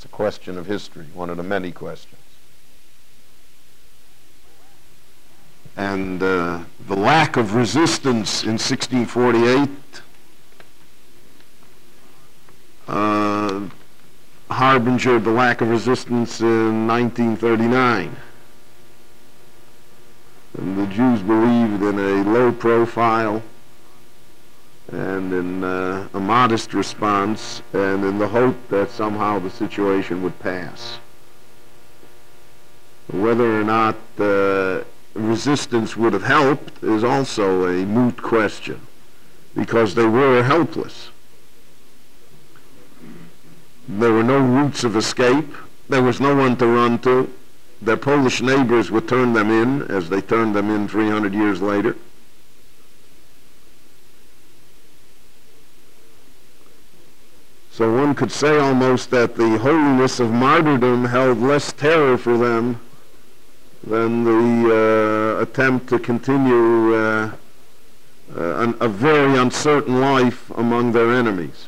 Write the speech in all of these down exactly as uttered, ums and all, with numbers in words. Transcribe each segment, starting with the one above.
It's a question of history, one of the many questions. And uh, the lack of resistance in sixteen forty-eight uh, harbingered the lack of resistance in nineteen thirty-nine. And the Jews believed in a low profile and in uh, a modest response, and in the hope that somehow the situation would pass. Whether or not uh, resistance would have helped is also a moot question, because they were helpless. There were no routes of escape. There was no one to run to. Their Polish neighbors would turn them in, as they turned them in three hundred years later. So one could say almost that the holiness of martyrdom held less terror for them than the uh, attempt to continue uh, uh, an, a very uncertain life among their enemies.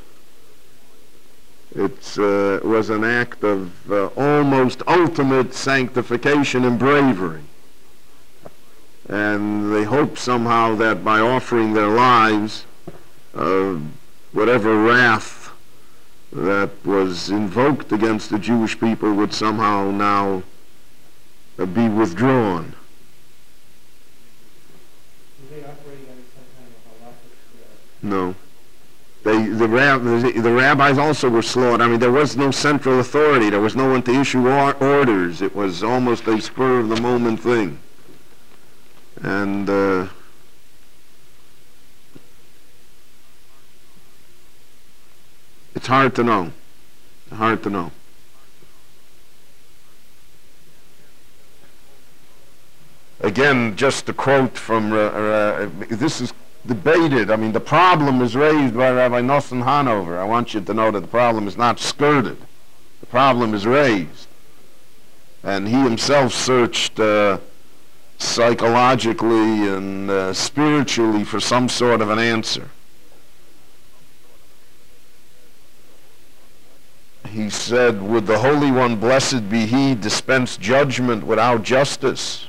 It uh, was an act of uh, almost ultimate sanctification and bravery. And they hoped somehow that by offering their lives, uh, whatever wrath that was invoked against the Jewish people would somehow now uh, be withdrawn. Were they operating under some kind of halakhic? No. They, the, rab the, the rabbis also were slaughtered. I mean, there was no central authority. There was no one to issue or orders. It was almost a spur-of-the-moment thing. And uh, it's hard to know. Hard to know. Again, just a quote from, uh, uh, this is debated. I mean, the problem is raised by Rabbi Nosson Hanover. I want you to know that the problem is not skirted. The problem is raised. And he himself searched uh, psychologically and uh, spiritually for some sort of an answer. He said, would the Holy One, blessed be He, dispense judgment without justice?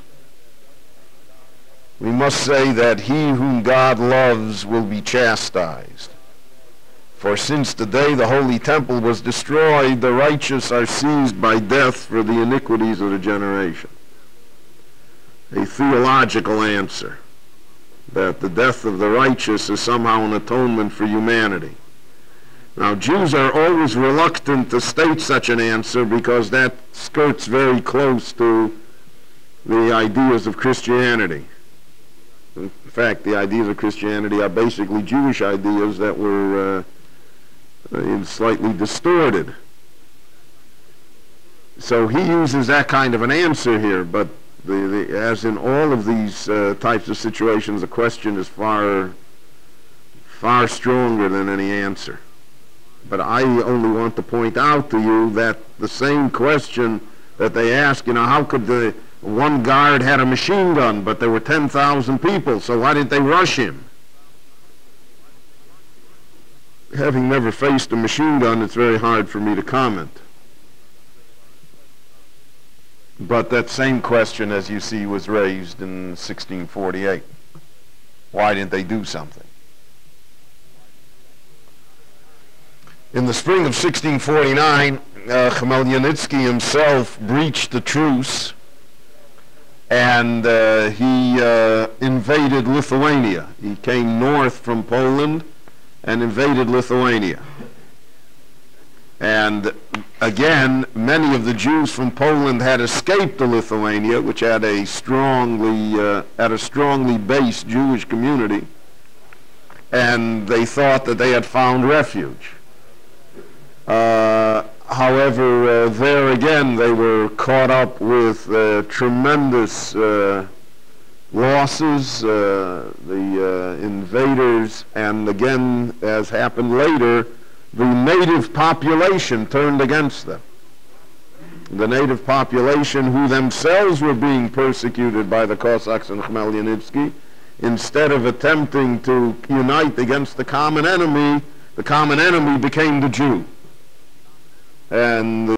We must say that he whom God loves will be chastised. For since the day the Holy Temple was destroyed, the righteous are seized by death for the iniquities of the generation. A theological answer, that the death of the righteous is somehow an atonement for humanity. Now, Jews are always reluctant to state such an answer because that skirts very close to the ideas of Christianity. In fact, the ideas of Christianity are basically Jewish ideas that were uh, slightly distorted. So he uses that kind of an answer here, but the, the, as in all of these uh, types of situations, the question is far, far stronger than any answer. But I only want to point out to you that the same question that they ask, you know, how could the one guard had a machine gun, but there were ten thousand people, so why didn't they rush him? Having never faced a machine gun, it's very hard for me to comment. But that same question, as you see, was raised in sixteen forty-eight. Why didn't they do something? In the spring of sixteen forty-nine, uh, Khmelnytsky himself breached the truce, and uh, he uh, invaded Lithuania. He came north from Poland and invaded Lithuania. And again, many of the Jews from Poland had escaped to Lithuania, which had a strongly, uh, had a strongly based Jewish community, and they thought that they had found refuge. Uh, however, uh, there again, they were caught up with uh, tremendous uh, losses, uh, the uh, invaders, and again, as happened later, the native population turned against them. The native population, who themselves were being persecuted by the Cossacks and Khmelnytsky, instead of attempting to unite against the common enemy, the common enemy became the Jew. And